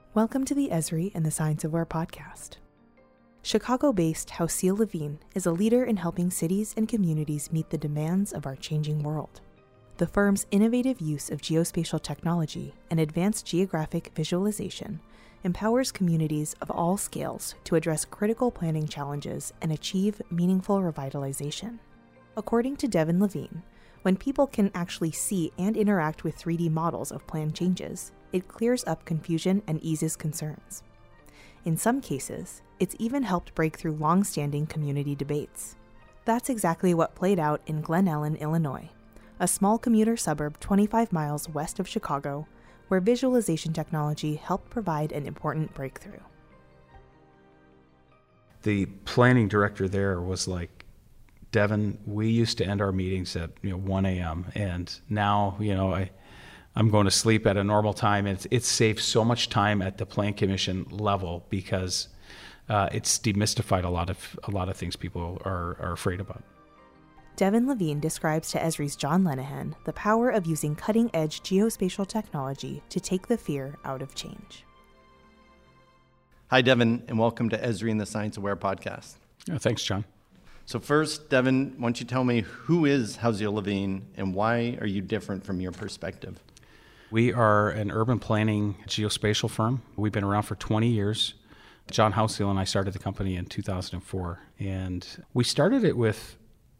Welcome to the Esri and the Science of Where podcast. Chicago-based Hausil Levine is a leader in helping cities and communities meet the demands of our changing world. The firm's innovative use of geospatial technology and advanced geographic visualization empowers communities of all scales to address critical planning challenges and achieve meaningful revitalization. According to Devin Levine, when people can actually see and interact with 3D models of plan changes, it clears up confusion and eases concerns. In some cases, it's even helped break through long-standing community debates. That's exactly what played out in Glen Ellen, Illinois, a small commuter suburb 25 miles west of Chicago, where visualization technology helped provide an important breakthrough. The planning director there was like, Devin, we used to end our meetings at 1 a.m. and now I'm going to sleep at a normal time. It saves so much time at the Plan Commission level because it's demystified a lot of things people are afraid about. Devin Levine describes to Esri's John Lenehan the power of using cutting-edge geospatial technology to take the fear out of change. Hi, Devin, and welcome to Esri and the Science of Where podcast. Thanks, John. So first, Devin, why don't you tell me who is Hausil Levine and why are you different from your perspective? We are an urban planning geospatial firm. We've been around for 20 years. John Hausil and I started the company in 2004, and we started it with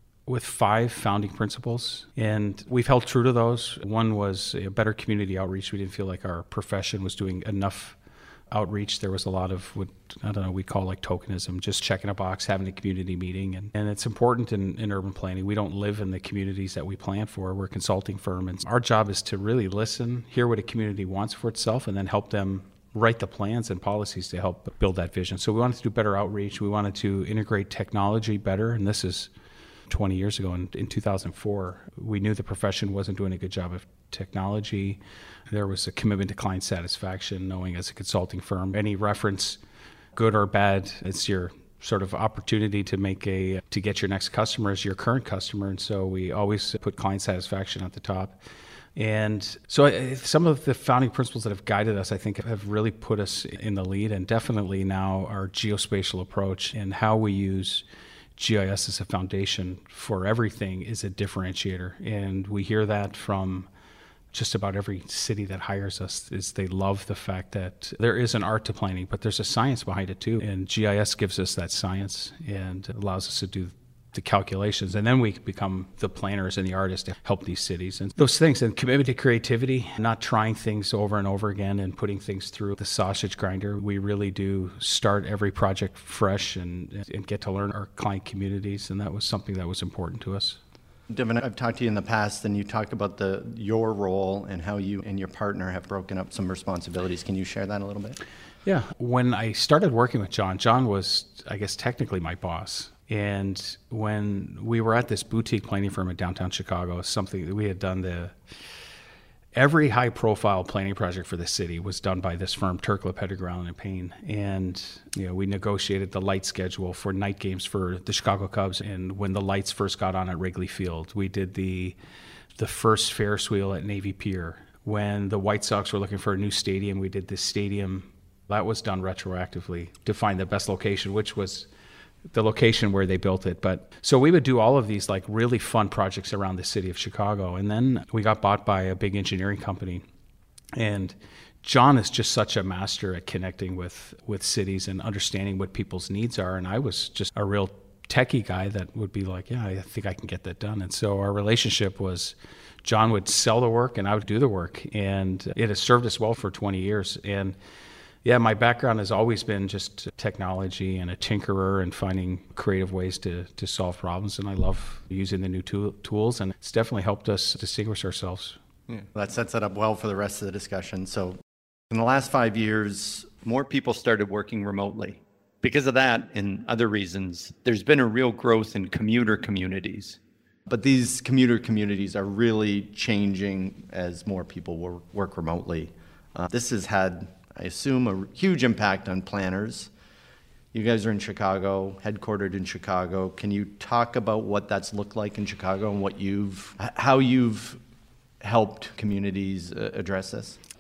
5 founding principles, and we've held true to those. One was a better community outreach. We didn't feel like our profession was doing enough outreach. There was a lot of what we call like tokenism, just checking a box, having a community meeting. And it's important in urban planning. We don't live in the communities that we plan for. We're a consulting firm. And our job is to really listen, hear what a community wants for itself, and then help them write the plans and policies to help build that vision. So we wanted to do better outreach. We wanted to integrate technology better. And this is 20 years ago. In 2004, we knew the profession wasn't doing a good job of technology. There was a commitment to client satisfaction, knowing as a consulting firm, any reference, good or bad, it's your sort of opportunity to get your next customer as your current customer. And so we always put client satisfaction at the top. And so some of the founding principles that have guided us, I think, have really put us in the lead. And definitely now our geospatial approach and how we use GIS as a foundation for everything is a differentiator. And we hear that from just about every city that hires us, is they love the fact that there is an art to planning, but there's a science behind it too. And GIS gives us that science and allows us to do the calculations. And then we become the planners and the artists to help these cities. And those things, and commitment to creativity, not trying things over and over again and putting things through the sausage grinder. We really do start every project fresh and get to learn our client communities. And that was something that was important to us. Devin, I've talked to you in the past, and you talked about your role and how you and your partner have broken up some responsibilities. Can you share that a little bit? Yeah. When I started working with John was, I guess, technically my boss. And when we were at this boutique planning firm in downtown Chicago, something that we had done, every high-profile planning project for the city was done by this firm, Turkla, Pettigrew, Allen & Payne. And we negotiated the light schedule for night games for the Chicago Cubs. And when the lights first got on at Wrigley Field, we did the first Ferris wheel at Navy Pier. When the White Sox were looking for a new stadium, we did this stadium. That was done retroactively to find the best location, which was the location where they built it. But so we would do all of these like really fun projects around the city of Chicago. And then we got bought by a big engineering company. And John is just such a master at connecting with cities and understanding what people's needs are. And I was just a real techie guy that would be like, yeah, I think I can get that done. And so our relationship was John would sell the work and I would do the work. And it has served us well for 20 years. And yeah, my background has always been just technology and a tinkerer and finding creative ways to solve problems. And I love using the new tools, and it's definitely helped us distinguish ourselves. Yeah. Well, that sets it up well for the rest of the discussion. So in the last 5 years, more people started working remotely. Because of that and other reasons, there's been a real growth in commuter communities. But these commuter communities are really changing as more people work remotely. This has had, I assume, a huge impact on planners. You guys are in Chicago, headquartered in Chicago. Can you talk about what that's looked like in Chicago and how you've helped communities address this?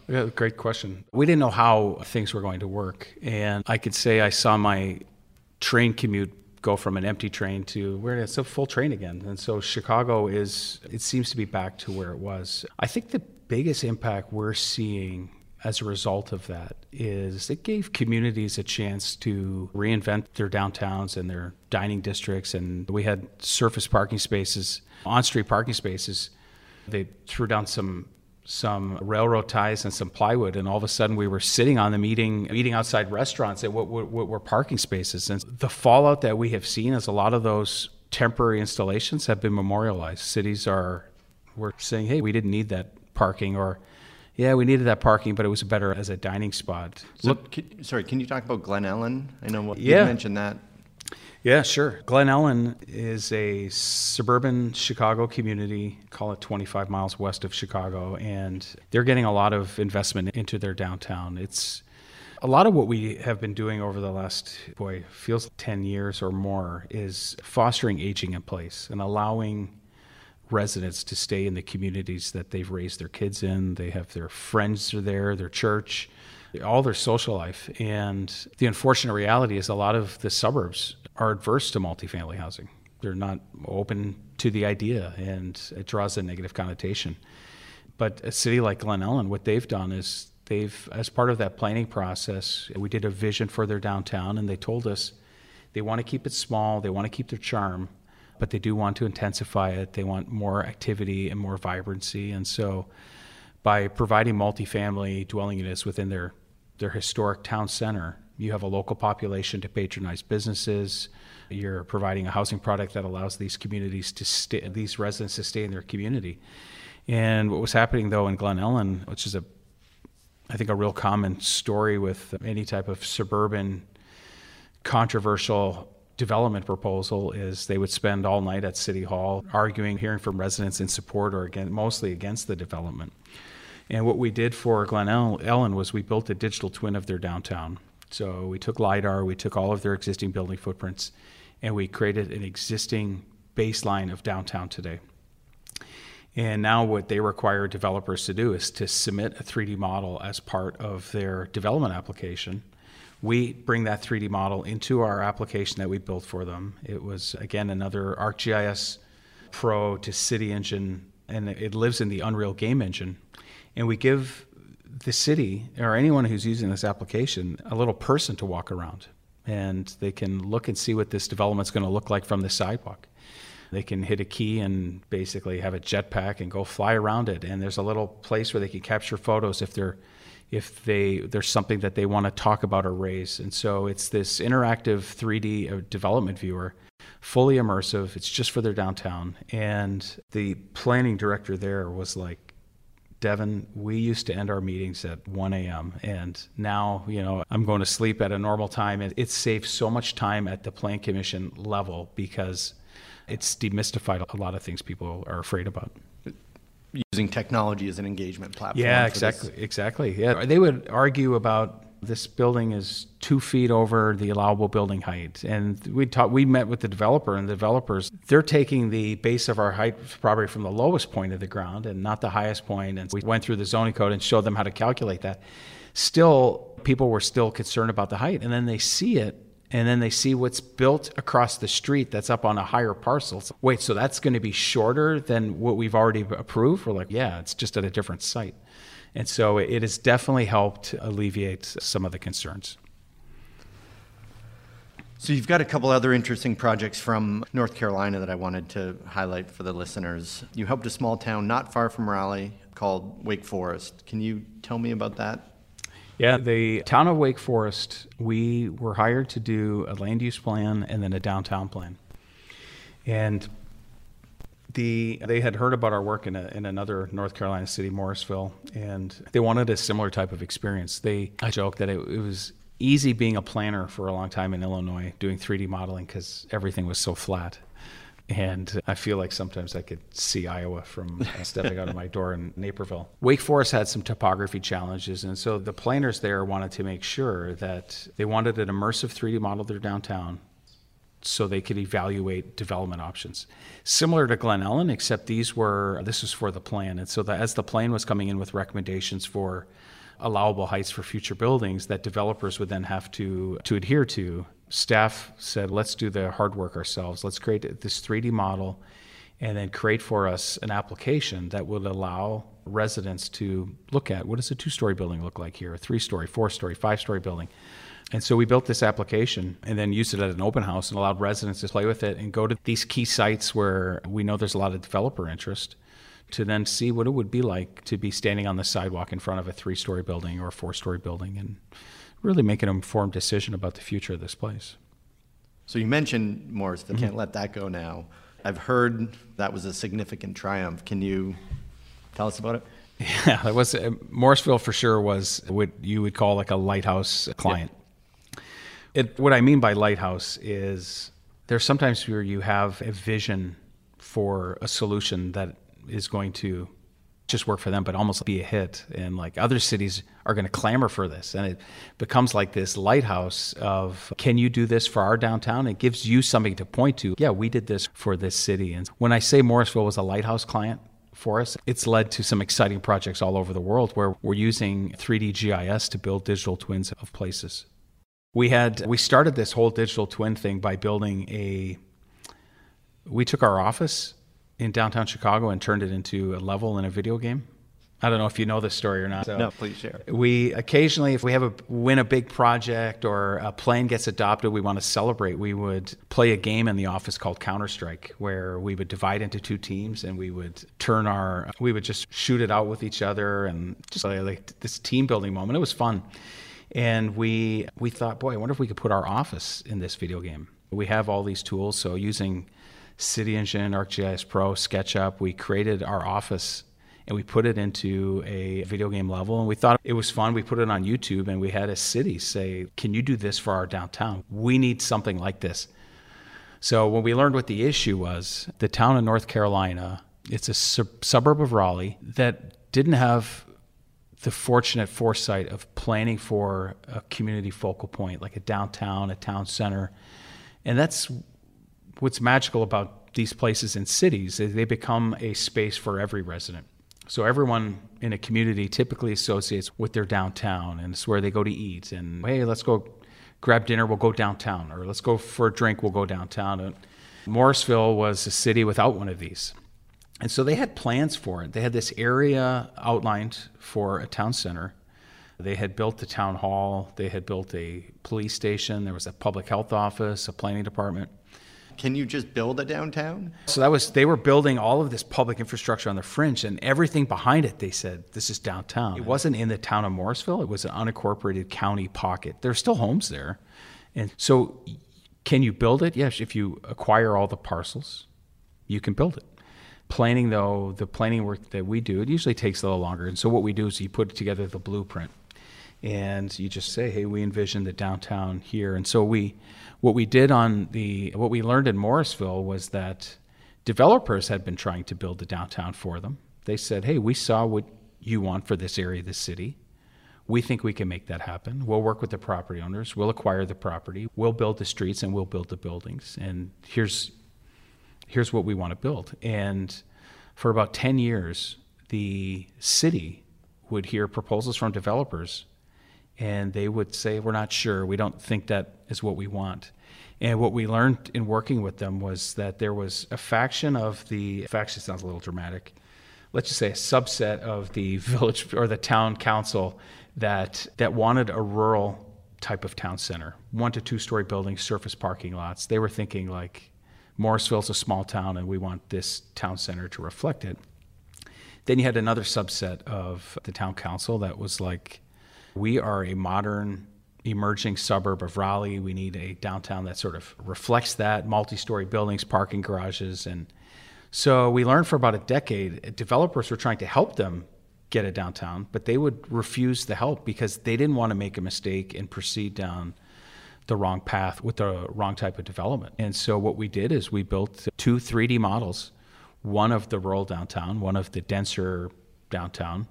Yeah, great question. We didn't know how things were going to work. And I could say I saw my train commute go from an empty train to where it's a full train again. And so Chicago it seems to be back to where it was. I think the biggest impact we're seeing as a result of that is it gave communities a chance to reinvent their downtowns and their dining districts. And we had surface parking spaces, on-street parking spaces. They threw down some railroad ties and some plywood, and all of a sudden we were sitting on them eating outside restaurants at what were parking spaces. And the fallout that we have seen is a lot of those temporary installations have been memorialized. Cities we're saying, hey, we didn't need that parking, or yeah, we needed that parking, but it was better as a dining spot. So, can you talk about Glen Ellen? I know you mentioned that. Yeah, sure. Glen Ellen is a suburban Chicago community, call it 25 miles west of Chicago, and they're getting a lot of investment into their downtown. It's a lot of what we have been doing over the last, feels 10 years or more, is fostering aging in place and allowing residents to stay in the communities that they've raised their kids in. They have their friends are there, their church, all their social life. And the unfortunate reality is a lot of the suburbs are adverse to multifamily housing. They're not open to the idea, and it draws a negative connotation. But a city like Glen Ellen, what they've done is as part of that planning process, we did a vision for their downtown, and they told us they want to keep it small, they want to keep their charm, but they do want to intensify it. They want more activity and more vibrancy. And so by providing multifamily dwelling units within their historic town center, you have a local population to patronize businesses. You're providing a housing product that allows these communities these residents to stay in their community. And what was happening though in Glen Ellen, which is I think a real common story with any type of suburban controversial development proposal, is they would spend all night at City Hall arguing, hearing from residents in support or mostly against the development. And what we did for Glen Ellen was we built a digital twin of their downtown. So we took LiDAR, we took all of their existing building footprints, and we created an existing baseline of downtown today. And now what they require developers to do is to submit a 3D model as part of their development application. We bring that 3D model into our application that we built for them. It was, again, another ArcGIS Pro to City Engine, and it lives in the Unreal Game Engine. And we give the city, or anyone who's using this application, a little person to walk around. And they can look and see what this development's going to look like from the sidewalk. They can hit a key and basically have a jetpack and go fly around it. And there's a little place where they can capture photos if there's something that they want to talk about or raise. And so it's this interactive 3D development viewer, fully immersive. It's just for their downtown. And the planning director there was like, Devin, we used to end our meetings at 1 a.m. and now, I'm going to sleep at a normal time. And it saves so much time at the Plan Commission level because it's demystified a lot of things people are afraid about. Using technology as an engagement platform. Yeah, exactly. Yeah, they would argue about this building is 2 feet over the allowable building height, and we met with the developer, and the developers, they're taking the base of our height probably from the lowest point of the ground and not the highest point. And we went through the zoning code and showed them how to calculate that. Still, people were still concerned about the height, and then they see it. And then they see what's built across the street that's up on a higher parcel. So, wait, so that's going to be shorter than what we've already approved? We're like, yeah, it's just at a different site. And so it has definitely helped alleviate some of the concerns. So you've got a couple other interesting projects from North Carolina that I wanted to highlight for the listeners. You helped a small town not far from Raleigh called Wake Forest. Can you tell me about that? Yeah, the town of Wake Forest, we were hired to do a land use plan and then a downtown plan. And they had heard about our work in another North Carolina city, Morrisville, and they wanted a similar type of experience. I joke that it was easy being a planner for a long time in Illinois, doing 3D modeling because everything was so flat. And I feel like sometimes I could see Iowa from stepping out of my door in Naperville. Wake Forest had some topography challenges, and so the planners there wanted to make sure that they wanted an immersive 3D model of their downtown so they could evaluate development options. Similar to Glen Ellen, except this was for the plan. And so as the plan was coming in with recommendations for allowable heights for future buildings that developers would then have to adhere to. Staff said, let's do the hard work ourselves. Let's create this 3D model and then create for us an application that would allow residents to look at, what does a 2-story building look like here, a 3-story, 4-story, 5-story building. And so we built this application and then used it at an open house and allowed residents to play with it and go to these key sites where we know there's a lot of developer interest to then see what it would be like to be standing on the sidewalk in front of a 3-story building or a 4-story building and really make an informed decision about the future of this place. So you mentioned Morrisville. Can't let that go now. I've heard that was a significant triumph. Can you tell us about it? Yeah, that was Morrisville for sure was what you would call like a lighthouse client. Yeah. What I mean by lighthouse is there's sometimes where you have a vision for a solution that is going to just work for them, but almost be a hit. And like other cities are going to clamor for this. And it becomes like this lighthouse of, can you do this for our downtown? It gives you something to point to. Yeah, we did this for this city. And when I say Morrisville was a lighthouse client for us, it's led to some exciting projects all over the world where we're using 3D GIS to build digital twins of places. We started this whole digital twin thing by building we took our office in downtown Chicago and turned it into a level in a video game. I don't know if you know this story or not. No, please share. We occasionally, if we win a big project or a plane gets adopted, we want to celebrate, we would play a game in the office called Counter-Strike, where we would divide into 2 teams and we would just shoot it out with each other and just like this team building moment. It was fun. And we thought, boy, I wonder if we could put our office in this video game. We have all these tools, so using CityEngine, ArcGIS Pro, SketchUp, we created our office and we put it into a video game level. And we thought it was fun. We put it on YouTube and we had a city say, can you do this for our downtown? We need something like this. So when we learned what the issue was, the town in North Carolina, it's a suburb of Raleigh that didn't have the fortunate foresight of planning for a community focal point, like a downtown, a town center. And that's what's magical about these places in cities. They become a space for every resident. So everyone in a community typically associates with their downtown, and it's where they go to eat. And hey, let's go grab dinner, we'll go downtown. Or let's go for a drink, we'll go downtown. And Morrisville was a city without one of these. And so they had plans for it. They had this area outlined for a town center. They had built the town hall. They had built a police station. There was a public health office, a planning department. Can you just build a downtown? So they were building all of this public infrastructure on the fringe, and everything behind it, they said, this is downtown. It wasn't in the town of Morrisville. It was an unincorporated county pocket. There's still homes there. And so can you build it? Yes, if you acquire all the parcels, you can build it. Planning, though, the planning work that we do, it usually takes a little longer. And so what we do is you put together the blueprint. And you just say, hey, we envision the downtown here. And so what we learned in Morrisville was that developers had been trying to build the downtown for them. They said, hey, we saw what you want for this area of the city. We think we can make that happen. We'll work with the property owners. We'll acquire the property. We'll build the streets and we'll build the buildings. And here's what we want to build. And for about 10 years, the city would hear proposals from developers and they would say, we're not sure. We don't think that is what we want. And what we learned in working with them was that there was a faction sounds a little dramatic. Let's just say a subset of the village or the town council that wanted a rural type of town center, 1 to 2-story buildings, surface parking lots. They were thinking like, Morrisville's a small town and we want this town center to reflect it. Then you had another subset of the town council that was like, we are a modern, emerging suburb of Raleigh. We need a downtown that sort of reflects that, multi-story buildings, parking garages. And so we learned for about a decade, developers were trying to help them get a downtown, but they would refuse the help because they didn't want to make a mistake and proceed down the wrong path with the wrong type of development. And so what we did is we built 2 3D models, one of the rural downtown, one of the denser downtown,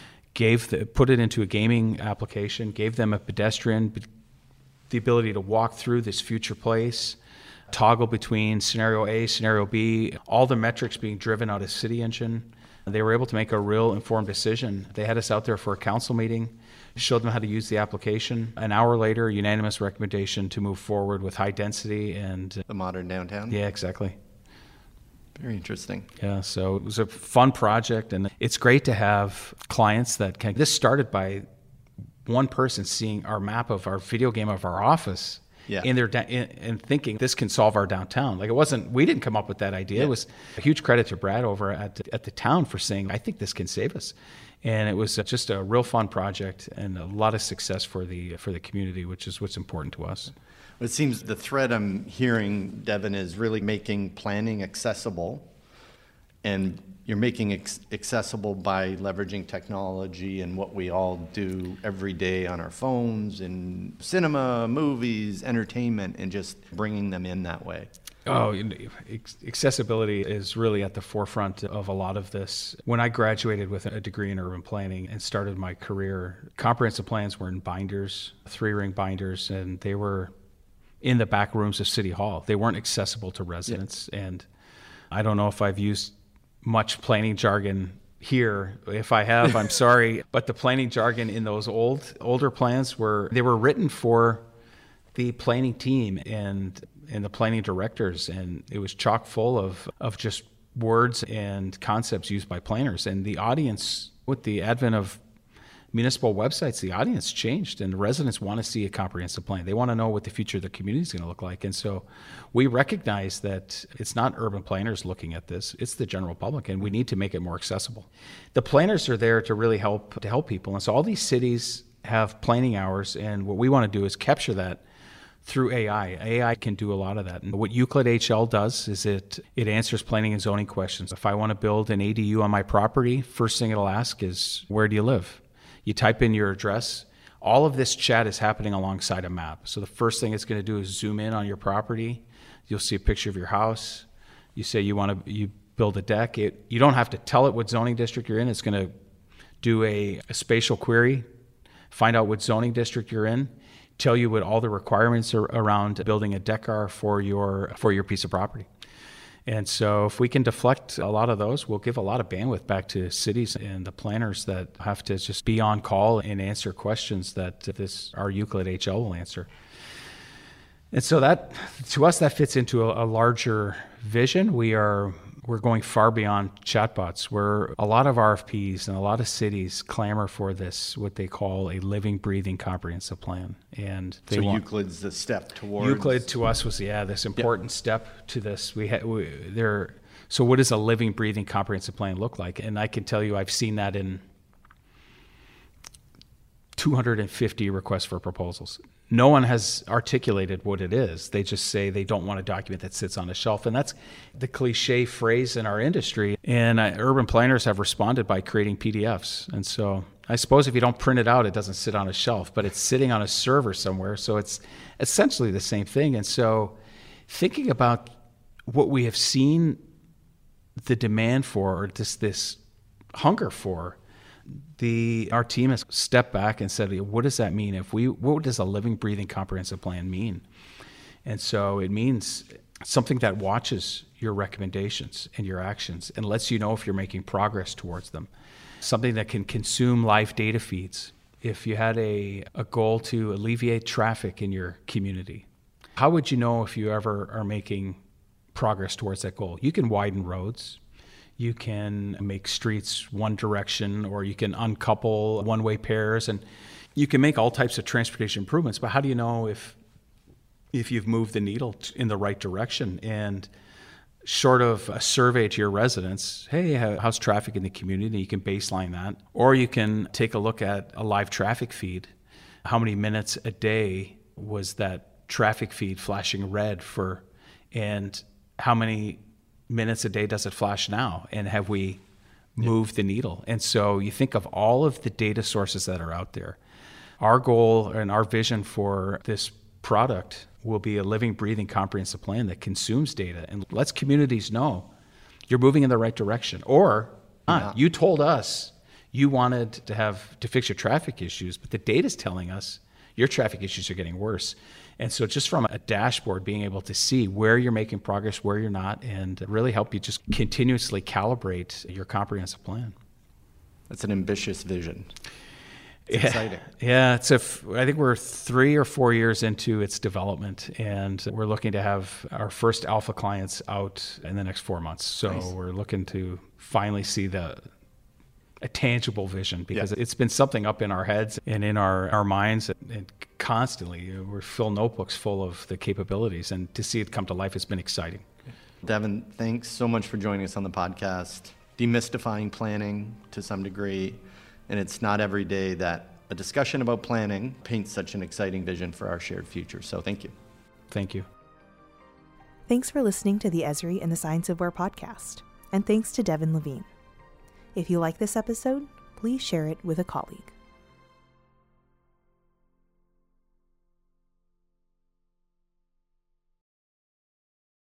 put it into a gaming application, gave them a pedestrian, the ability to walk through this future place, toggle between scenario A, scenario B, all the metrics being driven out of CityEngine. They were able to make a real informed decision. They had us out there for a council meeting, showed them how to use the application. An hour later, unanimous recommendation to move forward with high density and the modern downtown. Yeah, exactly. Very interesting. Yeah, so it was a fun project, and it's great to have clients that can. This started by one person seeing our map of our video game of our office. Yeah. And thinking this can solve our downtown. Like, it wasn't, we didn't come up with that idea. Yeah. It was a huge credit to Brad over at the town for saying, I think this can save us. And it was just a real fun project and a lot of success for the community, which is what's important to us. It seems the thread I'm hearing, Devin, is really making planning accessible, and you're making accessible by leveraging technology and what we all do every day on our phones, in cinema, movies, entertainment, and just bringing them in that way. Oh, accessibility is really at the forefront of a lot of this. When I graduated with a degree in urban planning and started my career, comprehensive plans were in binders, 3-ring binders, and they were in the back rooms of City Hall. They weren't accessible to residents. Yeah. And I don't know if I've used much planning jargon here. If I have, I'm sorry. But the planning jargon in those older plans were written for the planning team and the planning directors, and it was chock full of just words and concepts used by planners. And the audience, with the advent of municipal websites, the audience changed, and the residents want to see a comprehensive plan. They want to know what the future of the community is going to look like. And so we recognize that it's not urban planners looking at this, it's the general public, and we need to make it more accessible. The planners are there to really help people. And so all these cities have planning hours, and what we want to do is capture that through AI. AI can do a lot of that. And what Euclid HL does is it answers planning and zoning questions. If I want to build an ADU on my property, first thing it'll ask is, where do you live? You type in your address. All of this chat is happening alongside a map. So the first thing it's going to do is zoom in on your property. You'll see a picture of your house. You say you build a deck. You don't have to tell it what zoning district you're in. It's going to do a spatial query, find out what zoning district you're in, tell you what all the requirements are around building a deck are for your piece of property. And so if we can deflect a lot of those, we'll give a lot of bandwidth back to cities and the planners that have to just be on call and answer questions that our Euclid HL will answer. And so that, to us, that fits into a larger vision. We're going far beyond chatbots, where a lot of RFPs and a lot of cities clamor for this, what they call a living, breathing, comprehensive plan. And Euclid's the step towards... Euclid to us was, this important step to this. So what does a living, breathing, comprehensive plan look like? And I can tell you I've seen that in 250 requests for proposals. No one has articulated what it is. They just say they don't want a document that sits on a shelf. And that's the cliche phrase in our industry. And urban planners have responded by creating PDFs. And so I suppose if you don't print it out, it doesn't sit on a shelf, but it's sitting on a server somewhere. So it's essentially the same thing. And so thinking about what we have seen the demand for, or just this hunger for, our team has stepped back and said, what does that mean? What does a living, breathing, comprehensive plan mean? And so it means something that watches your recommendations and your actions and lets you know if you're making progress towards them. Something that can consume live data feeds. If you had a goal to alleviate traffic in your community, how would you know if you ever are making progress towards that goal? You can widen roads. You can make streets one direction, or you can uncouple one-way pairs, and you can make all types of transportation improvements. But how do you know if you've moved the needle in the right direction? And short of a survey to your residents, hey, how's traffic in the community? You can baseline that. Or you can take a look at a live traffic feed. How many minutes a day was that traffic feed flashing red for, and how many minutes a day does it flash now, and have we moved the needle? And so you think of all of the data sources that are out there. Our goal and our vision for this product will be a living, breathing, comprehensive plan that consumes data and lets communities know you're moving in the right direction, or not. You told us you wanted to fix your traffic issues, but the data's telling us your traffic issues are getting worse. And so just from a dashboard, being able to see where you're making progress, where you're not, and really help you just continuously calibrate your comprehensive plan. That's an ambitious vision. It's exciting. Yeah, I think we're 3 or 4 years into its development, and we're looking to have our first alpha clients out in the next 4 months. So nice. We're looking to finally see a tangible vision, because it's been something up in our heads and in our minds, and constantly we're fill notebooks full of the capabilities, and to see it come to life has been exciting. Devin, thanks so much for joining us on the podcast. Demystifying planning to some degree, and it's not every day that a discussion about planning paints such an exciting vision for our shared future. So thank you. Thank you. Thanks for listening to the Esri and the Science of Where podcast, and thanks to Devin Levine. If you like this episode, please share it with a colleague.